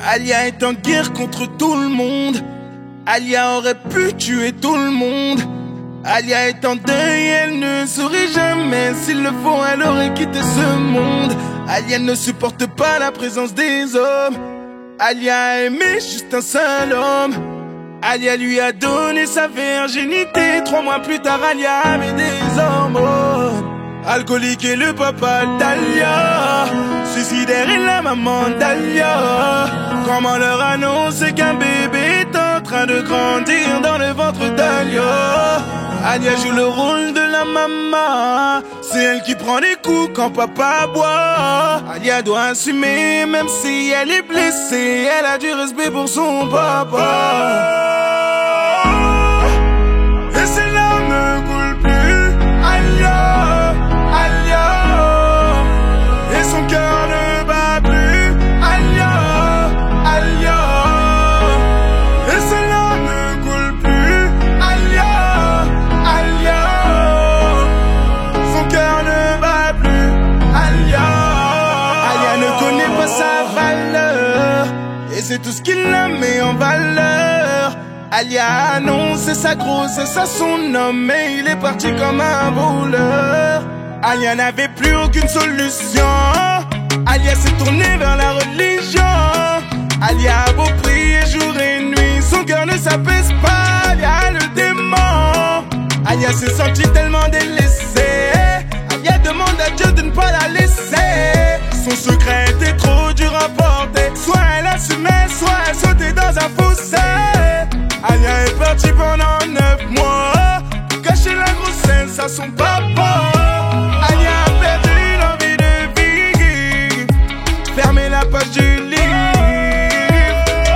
Alia est en guerre contre tout le monde. Alia aurait pu tuer tout le monde. Alia est en deuil, elle ne sourit jamais. S'il le faut, elle aurait quitté ce monde. Alia ne supporte pas la présence des hommes. Alia a aimé juste un seul homme. Alia lui a donné sa virginité. 3 mois plus tard, Alia avait des hormones. Alcoolique et le papa d'Alia, suicidaire et la maman d'Alia. Comment leur annoncer qu'un bébé est en train de grandir dans le ventre d'Alia? Alia joue le rôle de la maman. C'est elle qui prend les coups quand papa boit. Alia doit assumer même si elle est blessée. Elle a du respect pour son papa. Et ses larmes ne coulent plus. Alia, Alia. Et son cœur ne bat plus. Alia, Alia. Et ses larmes ne coulent plus. Alia, Alia. Son cœur ne bat plus. Alia. Alia ne connaît pas sa valeur. Et c'est tout ce qui la met en valeur. Alia a annoncé sa grossesse à son homme, mais il est parti comme un voleur. Alia n'avait plus aucune solution. Alia s'est tournée vers la religion. Alia a beau prier jour et nuit, son cœur ne s'apaise pas. Alia a le démon. Alia s'est sentie tellement délaissée. Alia demande à Dieu de ne pas la laisser. Son secret était trop dur à porter. Soit elle assumait, soit elle sautait dans un fossé. Alia est partie pendant 9 mois pour cacher la grossesse à son papa. Alia a perdu l'envie de vivre. Fermez la page du livre.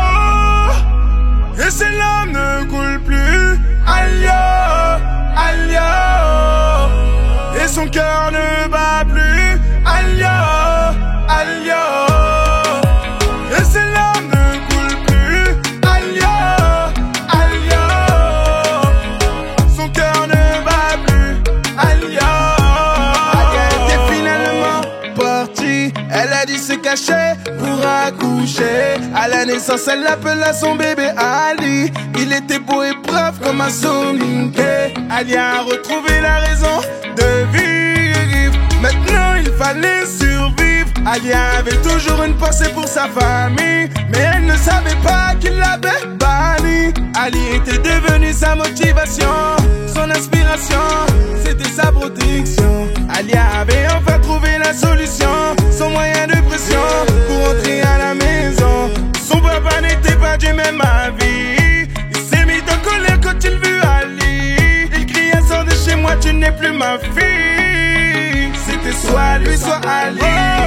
Et ses larmes ne coulent plus. Alia, Alia. Et son cœur ne bat plus. Alia, Alia. Et ses larmes ne coulent plus. Alia, Alia. Son cœur ne bat plus. Alia. Alia était finalement partie. Elle a dû se cacher pour accoucher. À la naissance, elle appela son bébé Ali. Il était beau et brave comme un soninké. Alia a retrouvé la raison de vivre. Maintenant, il fallait survivre. Alia avait toujours une pensée pour sa famille, mais elle ne savait pas qu'il l'avait banni. Ali était devenu sa motivation, son inspiration, c'était sa protection. Alia avait enfin trouvé la solution, son moyen de pression pour rentrer à la maison. Son papa n'était pas du même avis. Il s'est mis en colère quand il vit Ali. Il criait sors de chez moi, tu n'es plus ma fille. C'était soit lui, soit Ali.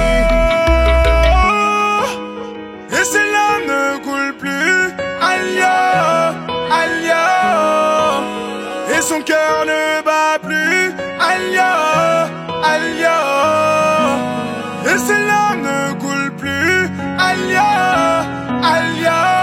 Et ses larmes ne coulent plus. Alia, Alia. Et son cœur ne bat plus. Alia, Alia. Et ses larmes ne coulent plus. Alia, Alia.